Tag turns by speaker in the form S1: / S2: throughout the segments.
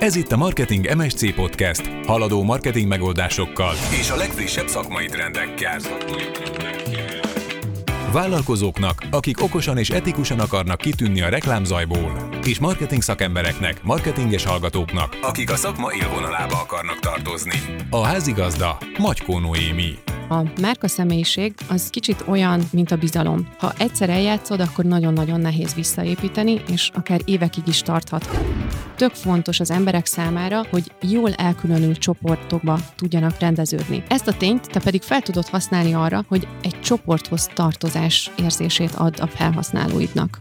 S1: Ez itt a Marketing MSC Podcast, haladó marketing megoldásokkal és a legfrissebb szakmai trendekkel. Vállalkozóknak, akik okosan és etikusan akarnak kitűnni a reklámzajból, és marketing szakembereknek, marketinges hallgatóknak, akik a szakma élvonalába akarnak tartozni. A házigazda Magykó Noémi.
S2: A márkaszemélyiség az kicsit olyan, mint a bizalom. Ha egyszer eljátszod, akkor nagyon-nagyon nehéz visszaépíteni, és akár évekig is tarthat. Tök fontos az emberek számára, hogy jól elkülönült csoportokba tudjanak rendeződni. Ezt a tényt te pedig fel tudod használni arra, hogy egy csoporthoz tartozás érzését add a felhasználóidnak.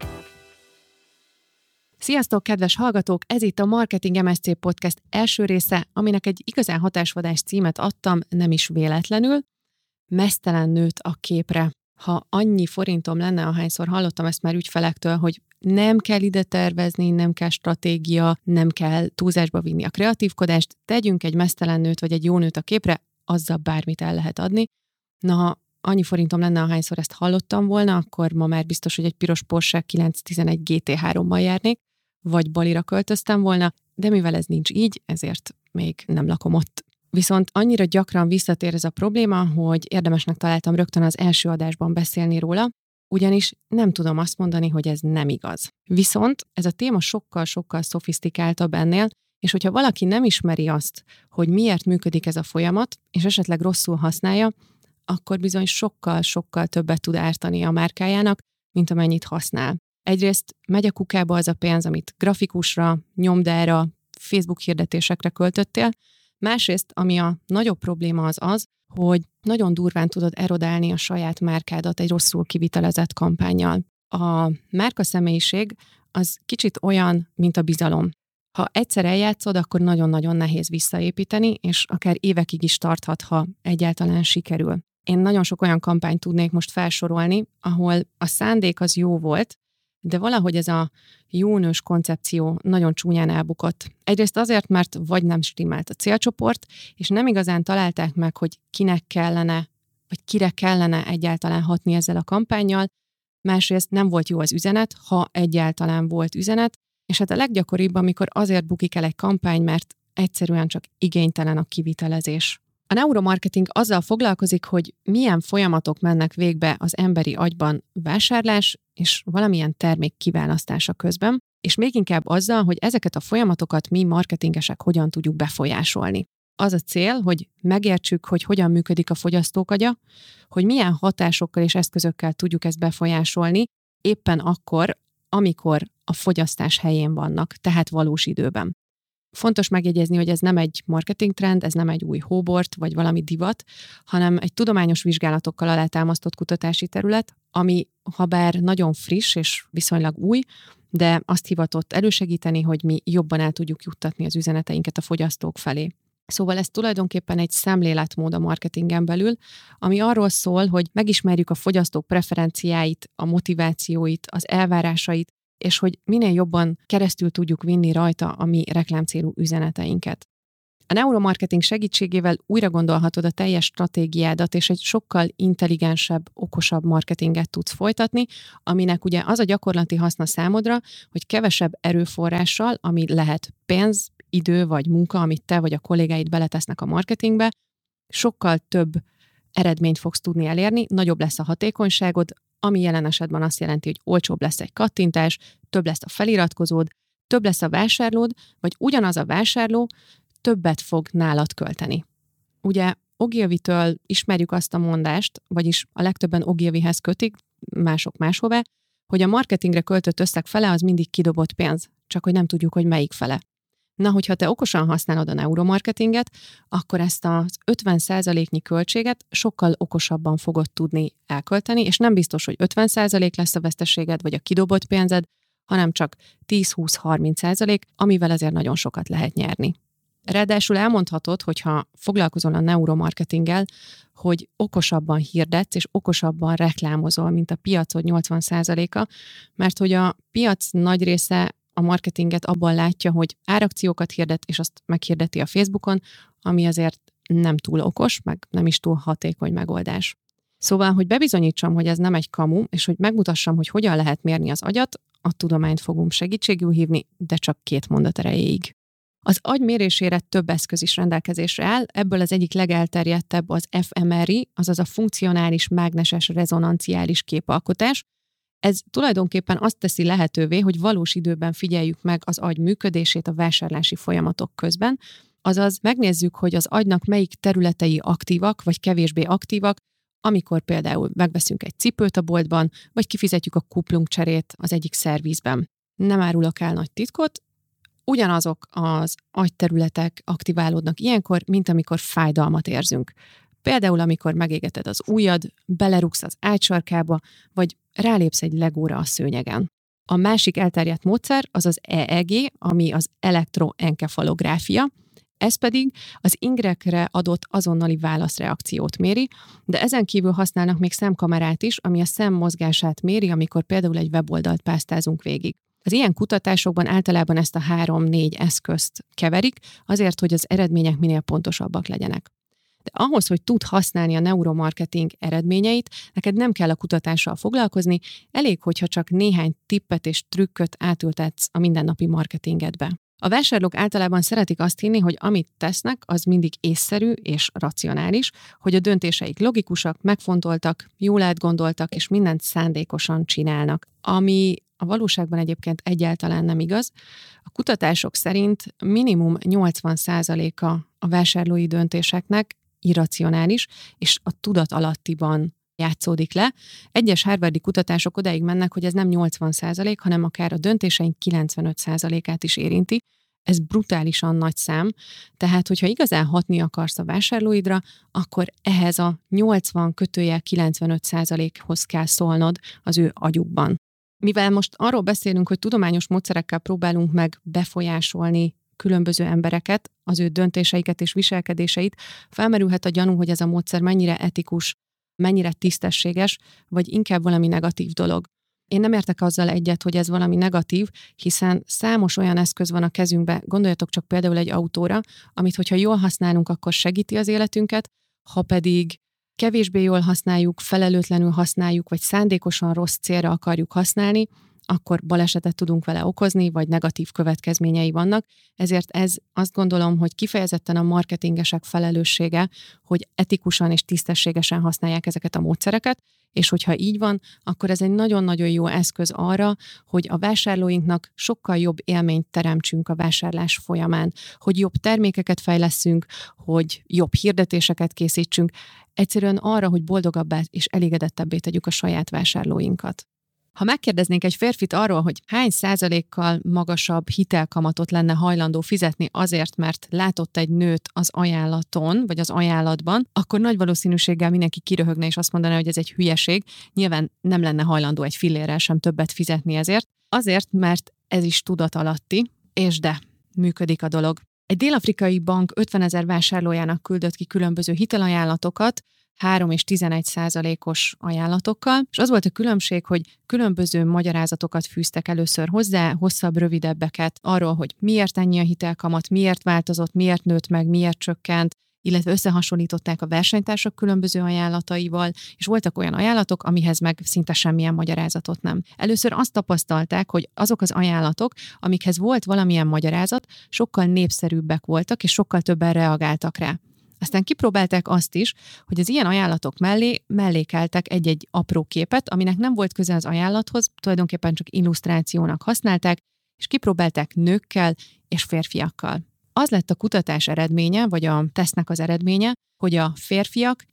S2: Sziasztok, kedves hallgatók! Ez itt a Marketing MSC Podcast első része, aminek egy igazán hatásvadász címet adtam, nem is véletlenül. Meztelen nőtt a képre. Ha annyi forintom lenne, ahányszor hallottam ezt már ügyfelektől, hogy nem kell ide tervezni, nem kell stratégia, nem kell túlzásba vinni a kreatívkodást, tegyünk egy meztelen nőt vagy egy jó nőt a képre, azzal bármit el lehet adni. Na, ha annyi forintom lenne, ahányszor ezt hallottam volna, akkor ma már biztos, hogy egy piros Porsche 911 GT3-mal járnék, vagy Balira költöztem volna, de mivel ez nincs így, ezért még nem lakom ott. Viszont annyira gyakran visszatér ez a probléma, hogy érdemesnek találtam rögtön az első adásban beszélni róla, ugyanis nem tudom azt mondani, hogy ez nem igaz. Viszont ez a téma sokkal-sokkal szofisztikáltabb ennél, és hogyha valaki nem ismeri azt, hogy miért működik ez a folyamat, és esetleg rosszul használja, akkor bizony sokkal-sokkal többet tud ártani a márkájának, mint amennyit használ. Egyrészt megy a kukába az a pénz, amit grafikusra, nyomdára, Facebook hirdetésekre költöttél, másrészt, ami a nagyobb probléma az, hogy nagyon durván tudod erodálni a saját márkádat egy rosszul kivitelezett kampánnyal. A márkaszemélyiség az kicsit olyan, mint a bizalom. Ha egyszer eljátszod, akkor nagyon-nagyon nehéz visszaépíteni, és akár évekig is tarthat, ha egyáltalán sikerül. Én nagyon sok olyan kampányt tudnék most felsorolni, ahol a szándék az jó volt, de valahogy ez a jónős koncepció nagyon csúnyán elbukott. Egyrészt azért, mert vagy nem stimmelt a célcsoport, és nem igazán találták meg, hogy kinek kellene, vagy kire kellene egyáltalán hatni ezzel a kampánnyal, másrészt nem volt jó az üzenet, ha egyáltalán volt üzenet, és hát a leggyakoribb, amikor azért bukik el egy kampány, mert egyszerűen csak igénytelen a kivitelezés. A neuromarketing azzal foglalkozik, hogy milyen folyamatok mennek végbe az emberi agyban vásárlás és valamilyen termék kiválasztása közben, és még inkább azzal, hogy ezeket a folyamatokat mi marketingesek hogyan tudjuk befolyásolni. Az a cél, hogy megértsük, hogy hogyan működik a fogyasztók agya, hogy milyen hatásokkal és eszközökkel tudjuk ezt befolyásolni, éppen akkor, amikor a fogyasztás helyén vannak, tehát valós időben. Fontos megjegyezni, hogy ez nem egy marketingtrend, ez nem egy új hóbort, vagy valami divat, hanem egy tudományos vizsgálatokkal alátámasztott kutatási terület, ami habár nagyon friss és viszonylag új, de azt hivatott elősegíteni, hogy mi jobban el tudjuk juttatni az üzeneteinket a fogyasztók felé. Szóval ez tulajdonképpen egy szemléletmód a marketingen belül, ami arról szól, hogy megismerjük a fogyasztók preferenciáit, a motivációit, az elvárásait, és hogy minél jobban keresztül tudjuk vinni rajta a mi reklámcélú üzeneteinket. A neuromarketing segítségével újra gondolhatod a teljes stratégiádat, és egy sokkal intelligensebb, okosabb marketinget tudsz folytatni, aminek ugye az a gyakorlati haszna számodra, hogy kevesebb erőforrással, ami lehet pénz, idő vagy munka, amit te vagy a kollégáid beletesznek a marketingbe, sokkal több eredményt fogsz tudni elérni, nagyobb lesz a hatékonyságod, ami jelen esetben azt jelenti, hogy olcsóbb lesz egy kattintás, több lesz a feliratkozód, több lesz a vásárlód, vagy ugyanaz a vásárló többet fog nálad költeni. Ugye Ogilvy-től ismerjük azt a mondást, vagyis a legtöbben Ogilvyhez kötik, mások máshová, hogy a marketingre költött összeg fele az mindig kidobott pénz, csak hogy nem tudjuk, hogy melyik fele. Na, hogyha te okosan használod a neuromarketinget, akkor ezt az 50%-nyi költséget sokkal okosabban fogod tudni elkölteni, és nem biztos, hogy 50% lesz a veszteséged, vagy a kidobott pénzed, hanem csak 10-20-30%, amivel azért nagyon sokat lehet nyerni. Ráadásul elmondhatod, hogyha foglalkozol a neuromarketinggel, hogy okosabban hirdetsz, és okosabban reklámozol, mint a piacod 80%-a, mert hogy a piac nagy része a marketinget abban látja, hogy árakciókat hirdet, és azt meghirdeti a Facebookon, ami azért nem túl okos, meg nem is túl hatékony megoldás. Szóval, hogy bebizonyítsam, hogy ez nem egy kamu, és hogy megmutassam, hogy hogyan lehet mérni az agyat, a tudományt fogunk segítségül hívni, de csak 2 mondat erejéig. Az agy mérésére több eszköz is rendelkezésre áll, ebből az egyik legelterjedtebb az fMRI, azaz a funkcionális mágneses rezonanciális képalkotás. Ez tulajdonképpen azt teszi lehetővé, hogy valós időben figyeljük meg az agy működését a vásárlási folyamatok közben, azaz megnézzük, hogy az agynak melyik területei aktívak vagy kevésbé aktívak, amikor például megveszünk egy cipőt a boltban, vagy kifizetjük a kuplungcserét az egyik szervizben. Nem árulok el nagy titkot, ugyanazok az agyterületek aktiválódnak ilyenkor, mint amikor fájdalmat érzünk. Például, amikor megégeted az ujjad, belerugsz az ágysarkába, vagy rálépsz egy legóra a szőnyegen. A másik elterjedt módszer az az EEG, ami az elektroenkefalográfia, ez pedig az ingrekre adott azonnali válaszreakciót méri, de ezen kívül használnak még szemkamerát is, ami a szem mozgását méri, amikor például egy weboldalt pásztázunk végig. Az ilyen kutatásokban általában ezt a 3-4 eszközt keverik, azért, hogy az eredmények minél pontosabbak legyenek. De ahhoz, hogy tud használni a neuromarketing eredményeit, neked nem kell a kutatással foglalkozni, elég, hogyha csak néhány tippet és trükköt átültetsz a mindennapi marketingedbe. A vásárlók általában szeretik azt hinni, hogy amit tesznek, az mindig észszerű és racionális, hogy a döntéseik logikusak, megfontoltak, jól átgondoltak, és mindent szándékosan csinálnak. Ami a valóságban egyébként egyáltalán nem igaz. A kutatások szerint minimum 80%-a a vásárlói döntéseknek irracionális, és a tudatalattiban játszódik le. Egyes harvardi kutatások odáig mennek, hogy ez nem 80%, hanem akár a döntéseink 95%-át is érinti. Ez brutálisan nagy szám, tehát hogyha igazán hatni akarsz a vásárlóidra, akkor ehhez a 80-95%-hoz kell szólnod az ő agyukban. Mivel most arról beszélünk, hogy tudományos módszerekkel próbálunk meg befolyásolni különböző embereket, az ő döntéseiket és viselkedéseit, felmerülhet a gyanú, hogy ez a módszer mennyire etikus, mennyire tisztességes, vagy inkább valami negatív dolog. Én nem értek azzal egyet, hogy ez valami negatív, hiszen számos olyan eszköz van a kezünkben, gondoljatok csak például egy autóra, amit hogyha jól használunk, akkor segíti az életünket, ha pedig kevésbé jól használjuk, felelőtlenül használjuk, vagy szándékosan rossz célra akarjuk használni, akkor balesetet tudunk vele okozni, vagy negatív következményei vannak. Ezért ez azt gondolom, hogy kifejezetten a marketingesek felelőssége, hogy etikusan és tisztességesen használják ezeket a módszereket, és hogyha így van, akkor ez egy nagyon-nagyon jó eszköz arra, hogy a vásárlóinknak sokkal jobb élményt teremtsünk a vásárlás folyamán, hogy jobb termékeket fejlesszünk, hogy jobb hirdetéseket készítsünk, egyszerűen arra, hogy boldogabbá és elégedettebbé tegyük a saját vásárlóinkat. Ha megkérdeznénk egy férfit arról, hogy hány százalékkal magasabb hitelkamatot lenne hajlandó fizetni azért, mert látott egy nőt az ajánlaton, vagy az ajánlatban, akkor nagy valószínűséggel mindenki kiröhögne és azt mondaná, hogy ez egy hülyeség. Nyilván nem lenne hajlandó egy fillérrel sem többet fizetni ezért. Azért, mert ez is tudatalatti, és de működik a dolog. Egy dél-afrikai bank 50 000 vásárlójának küldött ki különböző hitelajánlatokat, 3 és 11%-os ajánlatokkal, és az volt a különbség, hogy különböző magyarázatokat fűztek először hozzá, hosszabb, rövidebbeket arról, hogy miért ennyi a hitelkamat, miért változott, miért nőtt meg, miért csökkent, illetve összehasonlították a versenytársak különböző ajánlataival, és voltak olyan ajánlatok, amihez meg szinte semmilyen magyarázatot nem. Először azt tapasztalták, hogy azok az ajánlatok, amikhez volt valamilyen magyarázat, sokkal népszerűbbek voltak, és sokkal többen reagáltak rá. Aztán kipróbálták azt is, hogy az ilyen ajánlatok mellé mellékeltek egy-egy apró képet, aminek nem volt köze az ajánlathoz, tulajdonképpen csak illusztrációnak használták, és kipróbálták nőkkel és férfiakkal. Az lett a kutatás eredménye, vagy a tesztnek az eredménye, hogy a férfiak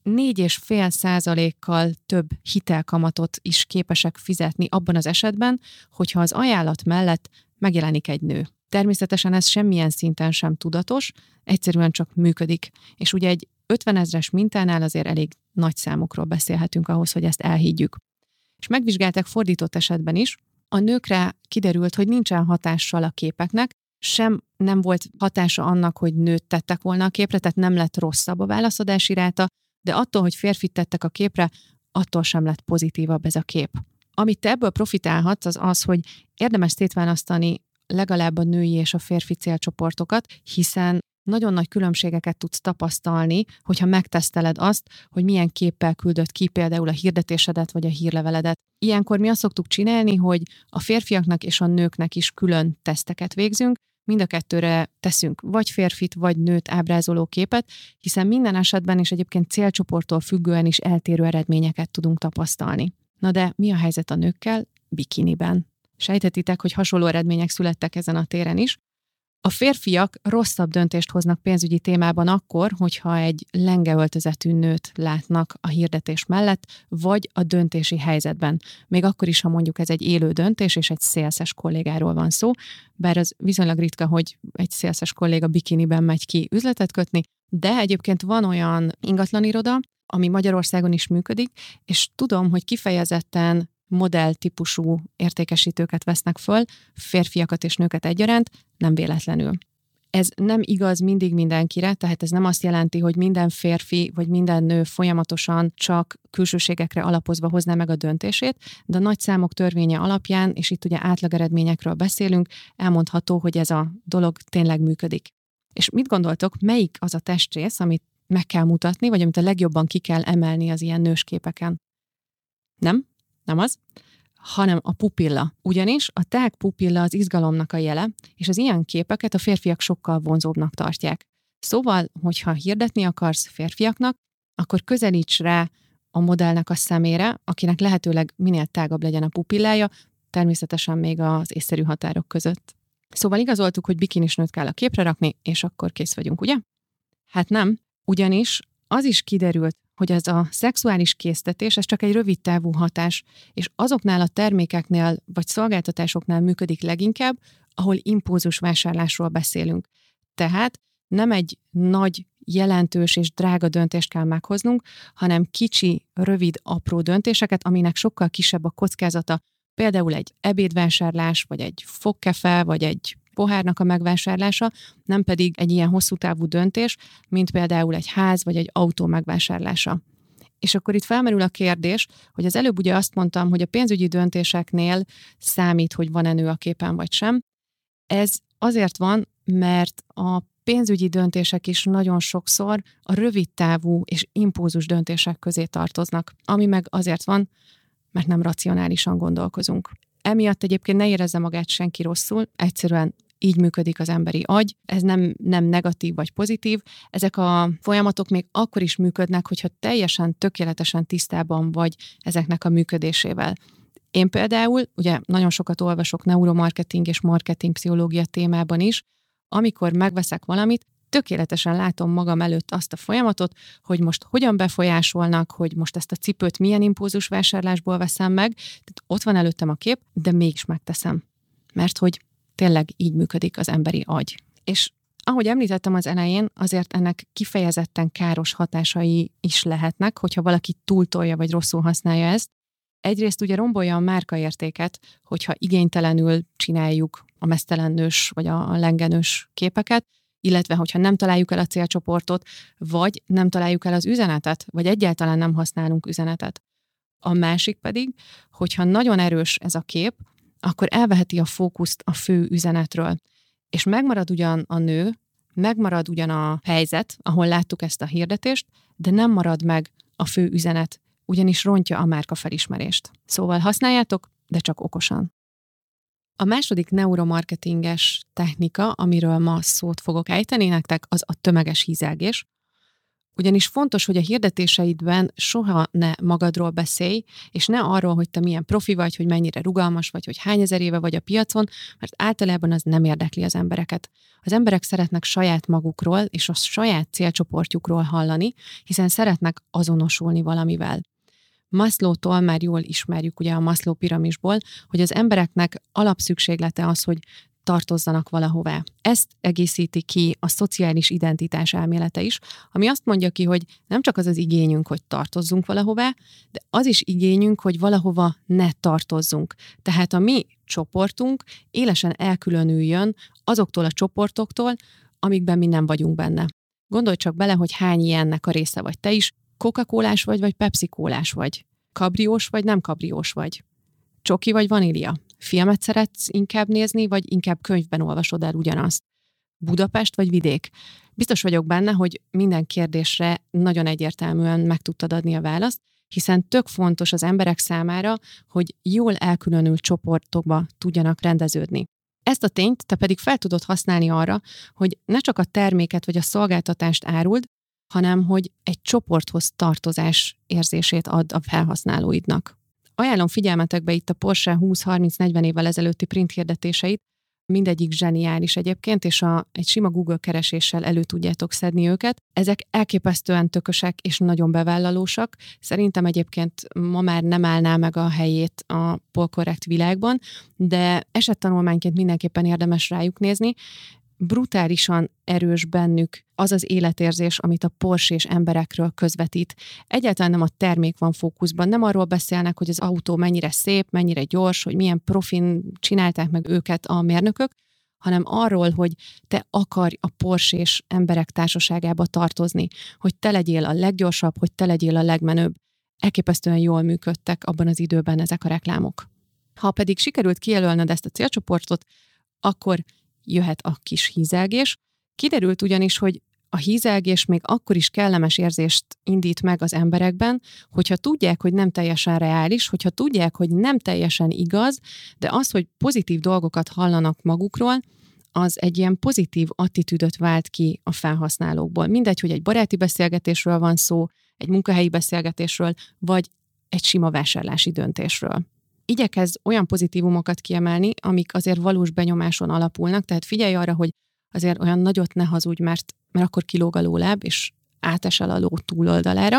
S2: 4,5%-kal több hitelkamatot is képesek fizetni abban az esetben, hogyha az ajánlat mellett megjelenik egy nő. Természetesen ez semmilyen szinten sem tudatos, egyszerűen csak működik. És ugye egy 50 000-es mintánál azért elég nagy számokról beszélhetünk ahhoz, hogy ezt elhiggyük. És megvizsgálták fordított esetben is, a nőkre kiderült, hogy nincsen hatással a képeknek, sem nem volt hatása annak, hogy nőt tettek volna a képre, tehát nem lett rosszabb a válaszadási ráta, de attól, hogy férfit tettek a képre, attól sem lett pozitívabb ez a kép. Amit te ebből profitálhatsz, az az, hogy érdemes szétválasztani legalább a női és a férfi célcsoportokat, hiszen nagyon nagy különbségeket tudsz tapasztalni, hogyha megteszteled azt, hogy milyen képpel küldött ki például a hirdetésedet vagy a hírleveledet. Ilyenkor mi azt szoktuk csinálni, hogy a férfiaknak és a nőknek is külön teszteket végzünk, mind a kettőre teszünk vagy férfit, vagy nőt ábrázoló képet, hiszen minden esetben és egyébként célcsoporttól függően is eltérő eredményeket tudunk tapasztalni. Na de mi a helyzet a nőkkel bikiniben? Sejthetitek, hogy hasonló eredmények születtek ezen a téren is. A férfiak rosszabb döntést hoznak pénzügyi témában akkor, hogyha egy lengeöltözetű nőt látnak a hirdetés mellett, vagy a döntési helyzetben. Még akkor is, ha mondjuk ez egy élő döntés, és egy szélszes kollégáról van szó, bár az viszonylag ritka, hogy egy szélszes kolléga bikiniben megy ki üzletet kötni, de egyébként van olyan ingatlaniroda, ami Magyarországon is működik, és tudom, hogy kifejezetten modelltípusú értékesítőket vesznek föl, férfiakat és nőket egyaránt, nem véletlenül. Ez nem igaz mindig mindenkire, tehát ez nem azt jelenti, hogy minden férfi vagy minden nő folyamatosan csak külsőségekre alapozva hozná meg a döntését, de a nagy számok törvénye alapján, és itt ugye átlageredményekről beszélünk, elmondható, hogy ez a dolog tényleg működik. És mit gondoltok, melyik az a testrész, amit meg kell mutatni, vagy amit a legjobban ki kell emelni az ilyen nős képeken? Nem az, hanem a pupilla. Ugyanis a tág pupilla az izgalomnak a jele, és az ilyen képeket a férfiak sokkal vonzóbbnak tartják. Szóval, hogyha hirdetni akarsz férfiaknak, akkor közelíts rá a modellnek a szemére, akinek lehetőleg minél tágabb legyen a pupillája, természetesen még az észszerű határok között. Szóval igazoltuk, hogy bikinis nőt kell a képre rakni, és akkor kész vagyunk, ugye? Hát nem, ugyanis az is kiderült, hogy ez a szexuális késztetés, ez csak egy rövid távú hatás, és azoknál a termékeknél vagy szolgáltatásoknál működik leginkább, ahol impulzus vásárlásról beszélünk. Tehát nem egy nagy, jelentős és drága döntést kell meghoznunk, hanem kicsi, rövid, apró döntéseket, aminek sokkal kisebb a kockázata, például egy ebédvásárlás, vagy egy fogkefe, vagy egy pohárnak a megvásárlása, nem pedig egy ilyen hosszú távú döntés, mint például egy ház vagy egy autó megvásárlása. És akkor itt felmerül a kérdés, hogy az előbb ugye azt mondtam, hogy a pénzügyi döntéseknél számít, hogy van-e nő a képen vagy sem. Ez azért van, mert a pénzügyi döntések is nagyon sokszor a rövid távú és impulzus döntések közé tartoznak, ami meg azért van, mert nem racionálisan gondolkozunk. Emiatt egyébként ne érezze magát senki rosszul, egyszerűen így működik az emberi agy, ez nem negatív vagy pozitív, ezek a folyamatok még akkor is működnek, hogyha teljesen, tökéletesen tisztában vagy ezeknek a működésével. Én például, ugye nagyon sokat olvasok neuromarketing és marketingpszichológia témában is, amikor megveszek valamit, tökéletesen látom magam előtt azt a folyamatot, hogy most hogyan befolyásolnak, hogy most ezt a cipőt milyen impulzus vásárlásból veszem meg, tehát ott van előttem a kép, de mégis megteszem. Mert hogy tényleg így működik az emberi agy. És ahogy említettem az elején, azért ennek kifejezetten káros hatásai is lehetnek, hogyha valaki túltolja vagy rosszul használja ezt. Egyrészt ugye rombolja a márkaértéket, hogyha igénytelenül csináljuk a meztelennős vagy a lengenős képeket, illetve hogyha nem találjuk el a célcsoportot, vagy nem találjuk el az üzenetet, vagy egyáltalán nem használunk üzenetet. A másik pedig, hogyha nagyon erős ez a kép, akkor elveheti a fókuszt a fő üzenetről. És megmarad ugyan a nő, megmarad ugyan a helyzet, ahol láttuk ezt a hirdetést, de nem marad meg a fő üzenet, ugyanis rontja a márka felismerést. Szóval használjátok, de csak okosan. A második neuromarketinges technika, amiről ma szót fogok ejteni nektek, az a tömeges hízelgés. Ugyanis fontos, hogy a hirdetéseidben soha ne magadról beszélj, és ne arról, hogy te milyen profi vagy, hogy mennyire rugalmas vagy, hogy hány ezer éve vagy a piacon, mert általában az nem érdekli az embereket. Az emberek szeretnek saját magukról és a saját célcsoportjukról hallani, hiszen szeretnek azonosulni valamivel. Maslowtól már jól ismerjük ugye a Maslow piramisból, hogy az embereknek alapszükséglete az, hogy tartozzanak valahová. Ezt egészíti ki a szociális identitás elmélete is, ami azt mondja ki, hogy nem csak az az igényünk, hogy tartozzunk valahová, de az is igényünk, hogy valahova ne tartozzunk. Tehát a mi csoportunk élesen elkülönüljön azoktól a csoportoktól, amikben mi nem vagyunk benne. Gondolj csak bele, hogy hány ilyennek a része vagy te is, Coca-Colás vagy Pepsi-Colás vagy, kabriós vagy nem kabriós vagy, csoki vagy vanília. Filmet szeretsz inkább nézni, vagy inkább könyvben olvasod el ugyanazt? Budapest vagy vidék? Biztos vagyok benne, hogy minden kérdésre nagyon egyértelműen meg tudtad adni a választ, hiszen tök fontos az emberek számára, hogy jól elkülönült csoportokba tudjanak rendeződni. Ezt a tényt te pedig fel tudod használni arra, hogy ne csak a terméket vagy a szolgáltatást áruld, hanem hogy egy csoporthoz tartozás érzését ad a felhasználóidnak. Ajánlom figyelmetekbe itt a Porsche 20-30-40 évvel ezelőtti print hirdetéseit, mindegyik zseniális egyébként, és egy sima Google kereséssel elő tudjátok szedni őket. Ezek elképesztően tökösek és nagyon bevállalósak. Szerintem egyébként ma már nem állná meg a helyét a polkorrekt világban, de esettanulmányként mindenképpen érdemes rájuk nézni. Brutálisan erős bennük az az életérzés, amit a Porsche és emberekről közvetít. Egyáltalán nem a termék van fókuszban, nem arról beszélnek, hogy az autó mennyire szép, mennyire gyors, hogy milyen profin csinálták meg őket a mérnökök, hanem arról, hogy te akarj a Porsche és emberek társaságába tartozni, hogy te legyél a leggyorsabb, hogy te legyél a legmenőbb. Elképesztően jól működtek abban az időben ezek a reklámok. Ha pedig sikerült kijelölned ezt a célcsoportot, akkor jöhet a kis hízelgés. Kiderült ugyanis, hogy a hízelgés még akkor is kellemes érzést indít meg az emberekben, hogyha tudják, hogy nem teljesen reális, hogyha tudják, hogy nem teljesen igaz, de az, hogy pozitív dolgokat hallanak magukról, az egy ilyen pozitív attitűdöt vált ki a felhasználókból. Mindegy, hogy egy baráti beszélgetésről van szó, egy munkahelyi beszélgetésről, vagy egy sima vásárlási döntésről. Igyekezz olyan pozitívumokat kiemelni, amik azért valós benyomáson alapulnak, tehát figyelj arra, hogy azért olyan nagyot ne hazudj, mert akkor kilóg a lóláb, és átesel a ló túloldalára,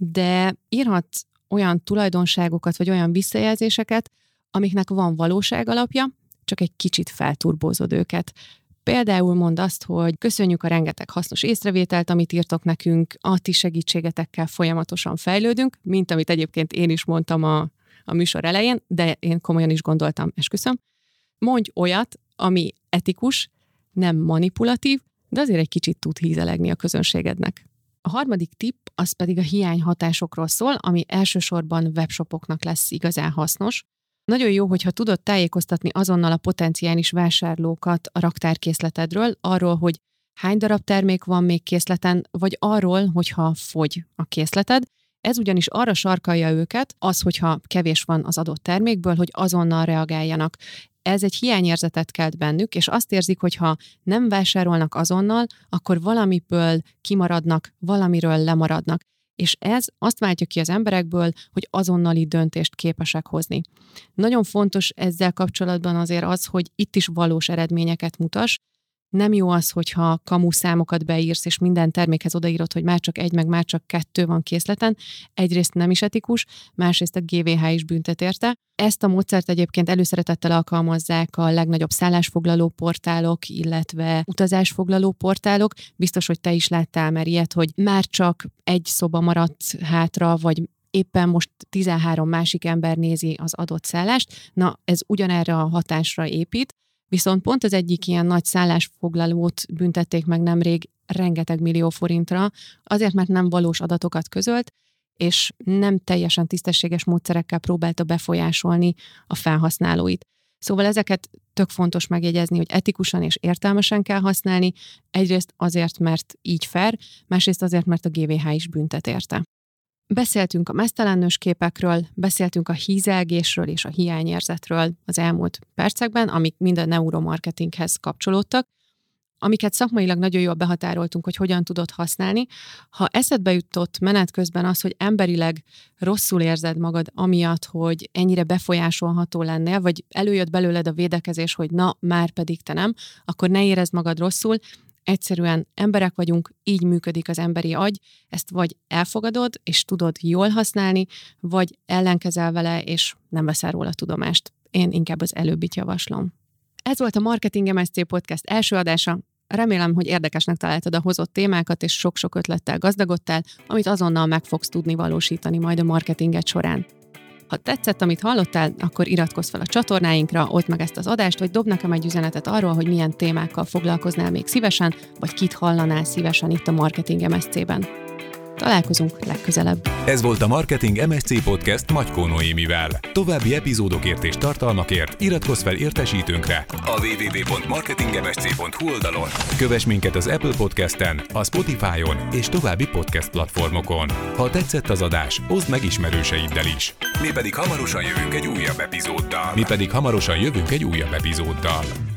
S2: de írhatsz olyan tulajdonságokat, vagy olyan visszajelzéseket, amiknek van valóság alapja, csak egy kicsit felturbózod őket. Például mondd azt, hogy köszönjük a rengeteg hasznos észrevételt, amit írtok nekünk, a ti segítségetekkel folyamatosan fejlődünk, mint amit egyébként én is mondtam a műsor elején, de én komolyan is gondoltam, esküszöm. Mondj olyat, ami etikus, nem manipulatív, de azért egy kicsit tud hízelegni a közönségednek. A harmadik tipp, az pedig a hiányhatásokról szól, ami elsősorban webshopoknak lesz igazán hasznos. Nagyon jó, hogyha tudod tájékoztatni azonnal a potenciális vásárlókat a raktárkészletedről, arról, hogy hány darab termék van még készleten, vagy arról, hogyha fogy a készleted. Ez ugyanis arra sarkalja őket, hogyha kevés van az adott termékből, hogy azonnal reagáljanak. Ez egy hiányérzetet kelt bennük, és azt érzik, hogy ha nem vásárolnak azonnal, akkor valamiből kimaradnak, valamiről lemaradnak. És ez azt váltja ki az emberekből, hogy azonnali döntést képesek hozni. Nagyon fontos ezzel kapcsolatban azért az, hogy itt is valós eredményeket mutass. Nem jó az, hogyha kamu számokat beírsz, és minden termékhez odaírod, hogy már csak egy, meg már csak 2 van készleten. Egyrészt nem is etikus, másrészt a GVH is büntet érte. Ezt a módszert egyébként előszeretettel alkalmazzák a legnagyobb szállásfoglaló portálok, illetve utazásfoglaló portálok. Biztos, hogy te is láttál már ilyet, hogy már csak egy szoba maradt hátra, vagy éppen most 13 másik ember nézi az adott szállást. Na, ez ugyanerre a hatásra épít. Viszont pont az egyik ilyen nagy szállásfoglalót büntették meg nemrég rengeteg millió forintra, azért, mert nem valós adatokat közölt, és nem teljesen tisztességes módszerekkel próbálta befolyásolni a felhasználóit. Szóval ezeket tök fontos megjegyezni, hogy etikusan és értelmesen kell használni, egyrészt azért, mert így fair, másrészt azért, mert a GVH is büntet érte. Beszéltünk a meztelennős képekről, beszéltünk a hízelgésről és a hiányérzetről az elmúlt percekben, amik mind a neuromarketinghez kapcsolódtak, amiket szakmailag nagyon jól behatároltunk, hogy hogyan tudod használni. Ha eszedbe jutott menet közben az, hogy emberileg rosszul érzed magad amiatt, hogy ennyire befolyásolható lennél, vagy előjött belőled a védekezés, hogy na, már pedig te nem, akkor ne érezd magad rosszul. Egyszerűen emberek vagyunk, így működik az emberi agy, ezt vagy elfogadod, és tudod jól használni, vagy ellenkezel vele, és nem veszel róla tudomást. Én inkább az előbbit javaslom. Ez volt a Marketing MSC Podcast első adása. Remélem, hogy érdekesnek találtad a hozott témákat, és sok-sok ötlettel gazdagodtál, amit azonnal meg fogsz tudni valósítani majd a marketinged során. Ha tetszett, amit hallottál, akkor iratkozz fel a csatornáinkra, old meg ezt az adást, vagy dobd nekem egy üzenetet arról, hogy milyen témákkal foglalkoznál még szívesen, vagy kit hallanál szívesen itt a Marketing MSC-ben. Találkozunk legközelebb.
S1: Ez volt a Marketing MSC Podcast Magykó Noémivel. További epizódokért és tartalmakért iratkozz fel értesítőnkre a www.marketingmsc.hu oldalon. Kövess minket az Apple Podcasten, a Spotify-on és további podcast platformokon. Ha tetszett az adás, oszd meg ismerőseiddel is. Mi pedig hamarosan jövünk egy újabb epizóddal.